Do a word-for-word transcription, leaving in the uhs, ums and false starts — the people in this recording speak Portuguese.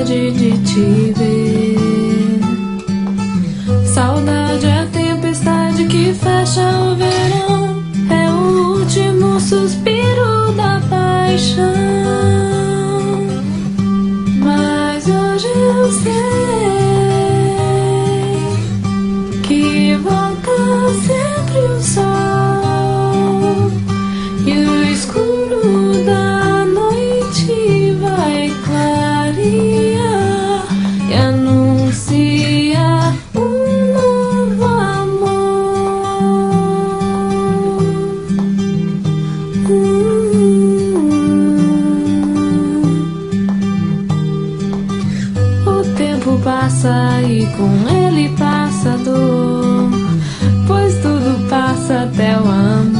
saudade de te ver. Saudade é a tempestade que fecha o verão, é o último suspiro da paixão. Mas hoje eu sei que volta sempre o sol, e o escuro da noite vai clarear e anunciar um novo amor. O tempo passa e com ele passa a dor, pois tudo passa até o amor.